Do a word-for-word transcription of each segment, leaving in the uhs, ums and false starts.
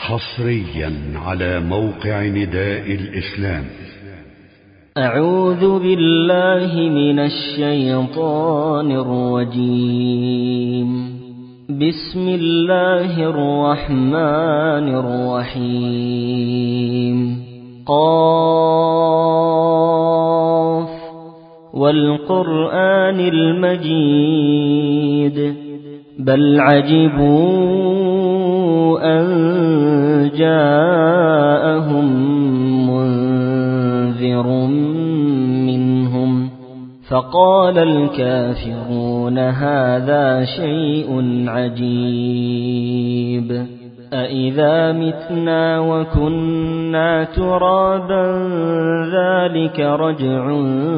حصريا على موقع نداء الإسلام. أعوذ بالله من الشيطان الرجيم. بسم الله الرحمن الرحيم. قاف والقرآن المجيد بل عجبوا أن جاءهم منذر منهم فقال الكافرون هذا شيء عجيب أإذا متنا وكنا ترابا ذلك رجع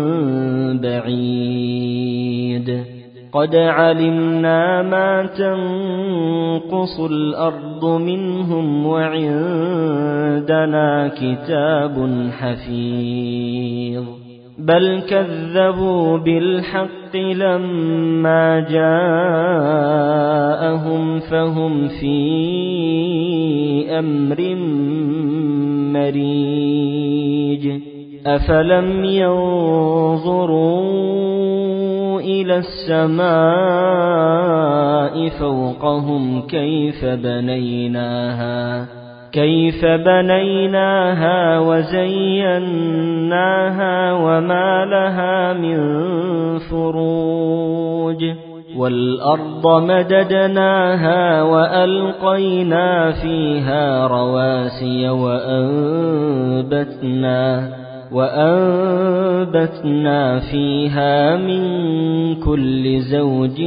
بعيد قد علمنا ما تنقص الأرض منهم وعندنا كتاب حفيظ بل كذبوا بالحق لما جاءهم فهم في أمر مريج أفلم ينظروا إلى السماء فوقهم كيف بنيناها كيف بنيناها وزيناها وما لها من فروج والأرض مددناها وألقينا فيها رواسي وأنبتنا وأنبتنا فيها من كل زوج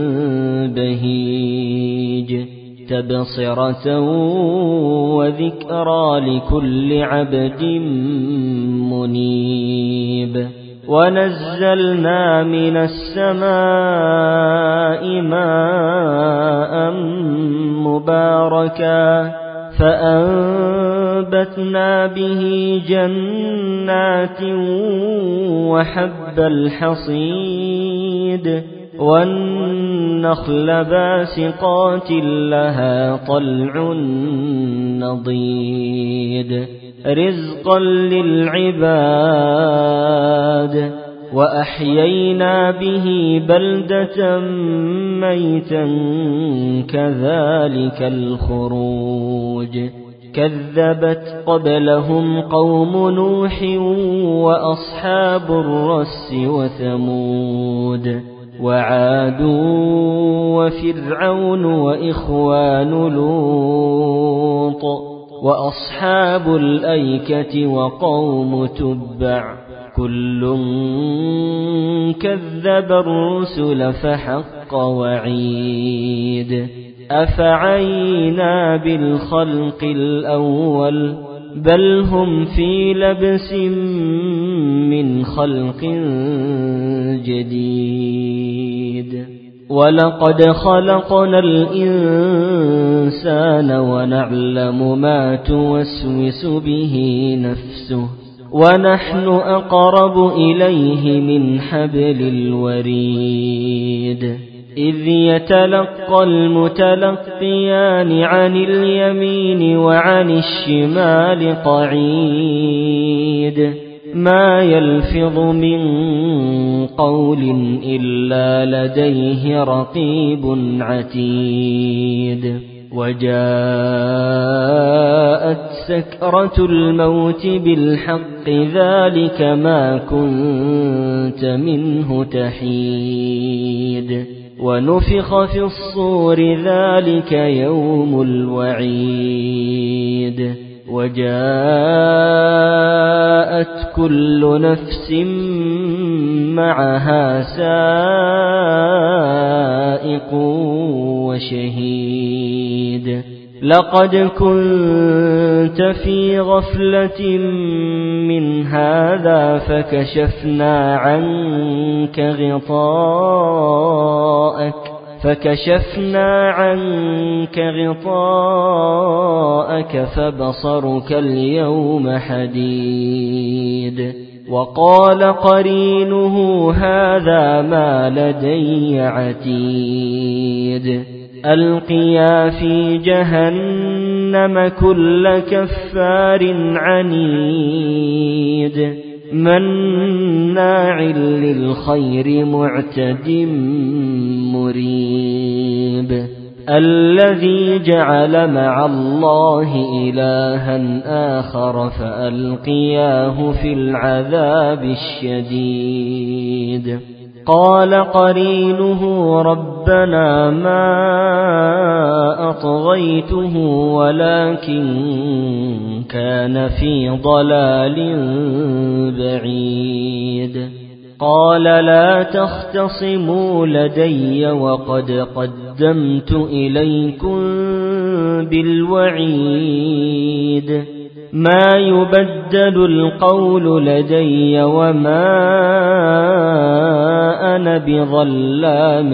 بهيج تبصرة وذكرى لكل عبد منيب ونزلنا من السماء ماء مباركا فأنبتنا به جنات وحب الحصيد والنخل باسقات لها طلع نضيد رزقا للعباد وأحيينا به بلدة ميتا كذلك الخروج كذبت قبلهم قوم نوح وأصحاب الرس وثمود وعاد وفرعون وإخوان لوط وأصحاب الأيكة وقوم تبع كل كذب الرسل فحق وعيد أفعينا بالخلق الأول بل هم في لبس من خلق جديد ولقد خلقنا الإنسان ونعلم ما توسوس به نفسه ونحن أقرب إليه من حبل الوريد إذ يتلقى المتلقيان عن اليمين وعن الشمال قعيد ما يلفظ من قول إلا لديه رقيب عتيد وجاءت سكرة الموت بالحق ذلك ما كنت منه تحيد ونفخ في الصور ذلك يوم الوعيد وجاءت كل نفس معها سائق وشهيد لقد كنت في غفلة من هذا فكشفنا عنك غطاءك فكشفنا عنك غطاءك فبصرك اليوم حديد وقال قرينه هذا ما لدي عتيد ألقيا في جهنم جهنم كل كفار عنيد مناع للخير معتد مريب الذي جعل مع الله إلها آخر فألقياه في العذاب الشديد قال قرينه ربنا ما أطغيته ولكن كان في ضلال بعيد قال لا تختصموا لدي وقد قدمت إليكم بالوعيد ما يبدل القول لدي وما أنا بظلام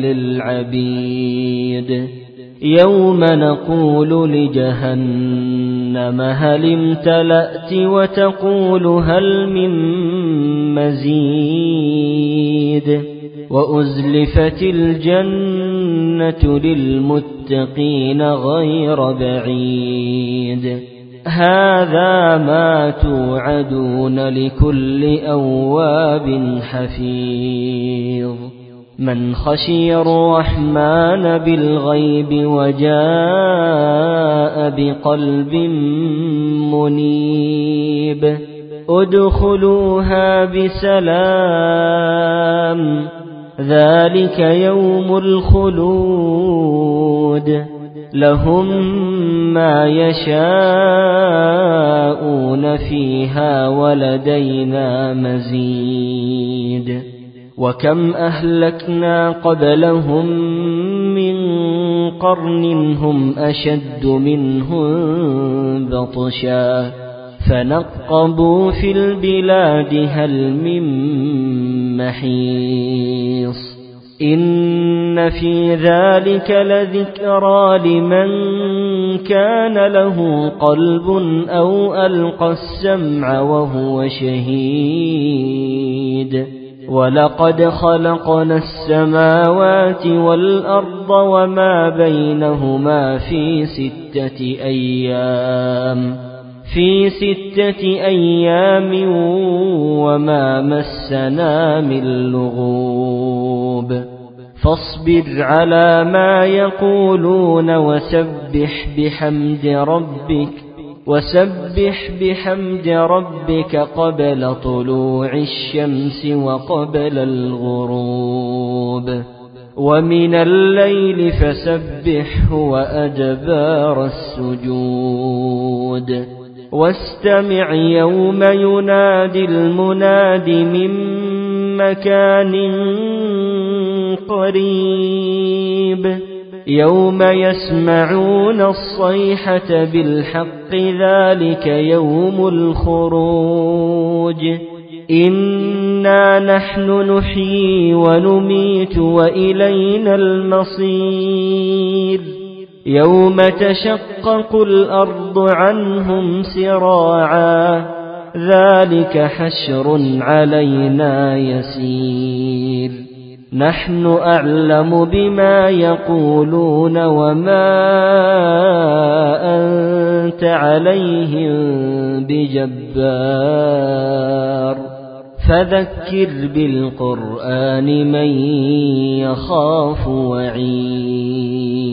للعبيد يوم نقول لجهنم هل امتلأت وتقول هل من مزيد وأزلفت الجنة للمتقين غير بعيد هذا ما توعدون لكل أواب حفيظ من خشي الرحمن بالغيب وجاء بقلب منيب ادخلوها بسلام ذلك يوم الخلود لهم ما يشاءون فيها ولدينا مزيد وكم أهلكنا قبلهم من قرن هم أشد منهم بطشا فنقبوا في البلاد هل من محيص إن في ذلك لذكرى لمن كان له قلب أو ألقى السمع وهو شهيد ولقد خلقنا السماوات والأرض وما بينهما في ستة أيام في ستة أيام وما مسنا من لغوب فاصبر على ما يقولون وسبح بحمد ربك وسبح بحمد ربك قبل طلوع الشمس وقبل الغروب ومن الليل فسبحه وأدبار السجود واستمع يوم ينادي المناد من مكان قريب يوم يسمعون الصيحة بالحق ذلك يوم الخروج إنا نحن نحيي ونميت وإلينا المصير يوم تشقق الأرض عنهم سراعا ذلك حشر علينا يسير نحن أعلم بما يقولون وما أنت عليهم بجبار فذكر بالقرآن من يخاف وعيد